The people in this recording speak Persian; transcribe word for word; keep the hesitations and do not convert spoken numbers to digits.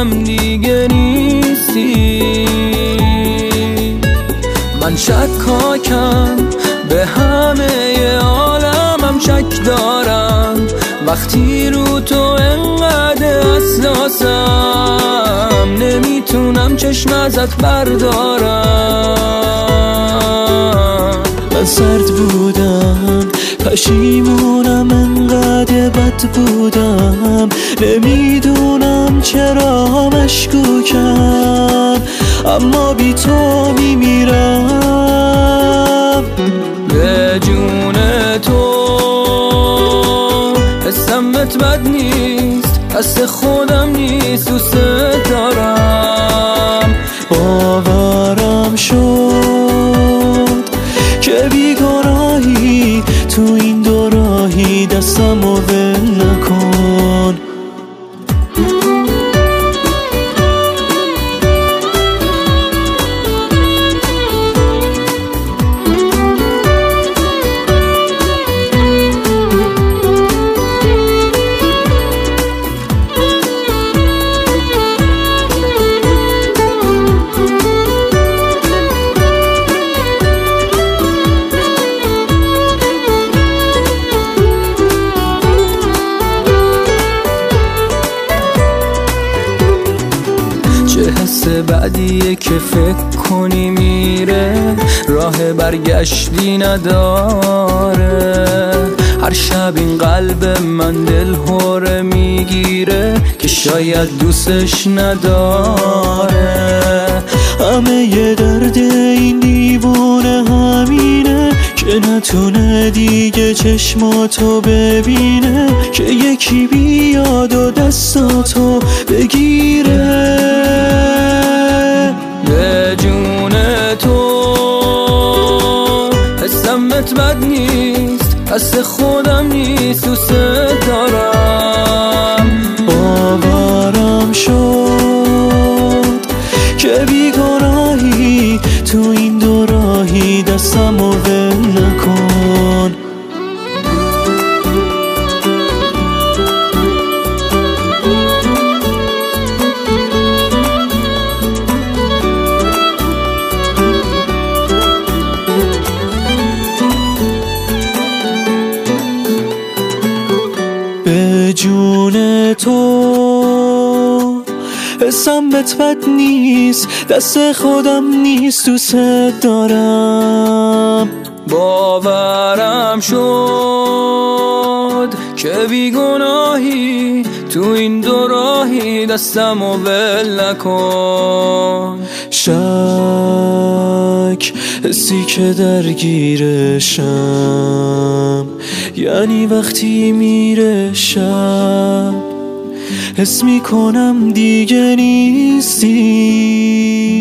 خودم دیگه نیستی. من شکاکم به همه عالمم شک دارم، وقتی رو تو انقدر حساسم نمیتونم چشم ازت بردارم. من سرد بودم، پشیمونم، انقدر بد بودم، نمیدونم چرا مشکوکم، اما بی تو میمیرم. به جون تو حسم بهت بد نیست، دست خودم نیست، دوست دارم. باورم شد که بیگناهی، تو این دو راهی دستمو ول نکن. چه حس بعدیه که فکر کنی میره، راه برگشتی نداره. هر شب این قلب من دل هوره میگیره که شاید دوستش نداره. همه یه درد این دیوونه همینه که نتونه دیگه چشماتو ببینه، که یکی بیاد و دستاتو بگیره. به جون تو حسم بهت بد نیست، دست خودم نیست، دوست دارم. باورم شد که بیگناهی، تو این دو راهی دستمو ول نکن. به جون تو حسم بهت بد نیست، دست خودم نیست، دوست دارم. باورم شد که بیگناهی، تو این دو راهی دستمو ول نکن. شک حسی که درگیرشم، یعنی وقتی میره شب حس میکنم دیگه نیستی.